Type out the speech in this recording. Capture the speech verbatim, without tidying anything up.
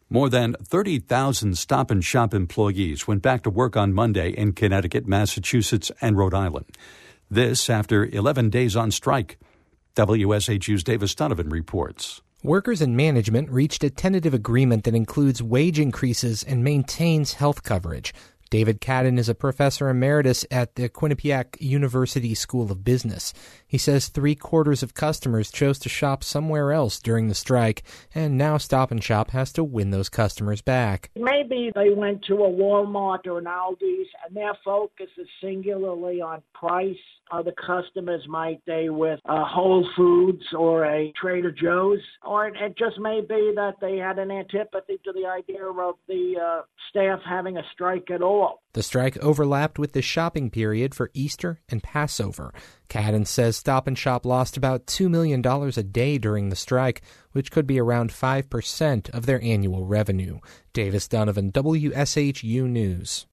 More than thirty thousand Stop and Shop employees went back to work on Monday in Connecticut, Massachusetts, and Rhode Island. This after eleven days on strike. W S H U's Davis Donovan reports. Workers and management reached a tentative agreement that includes wage increases and maintains health coverage. David Cadden is a professor emeritus at the Quinnipiac University School of Business. He says three-quarters of customers chose to shop somewhere else during the strike, and now Stop and Shop has to win those customers back. Maybe they went to a Walmart or an Aldi's, and their focus is singularly on price. Other customers might be with uh, Whole Foods or a Trader Joe's, or it just may be that they had an antipathy to the idea of the uh, staff having a strike at all. The strike overlapped with the shopping period for Easter and Passover. Cadden says Stop and Shop lost about two million dollars a day during the strike, which could be around five percent of their annual revenue. Davis Donovan, W S H U News.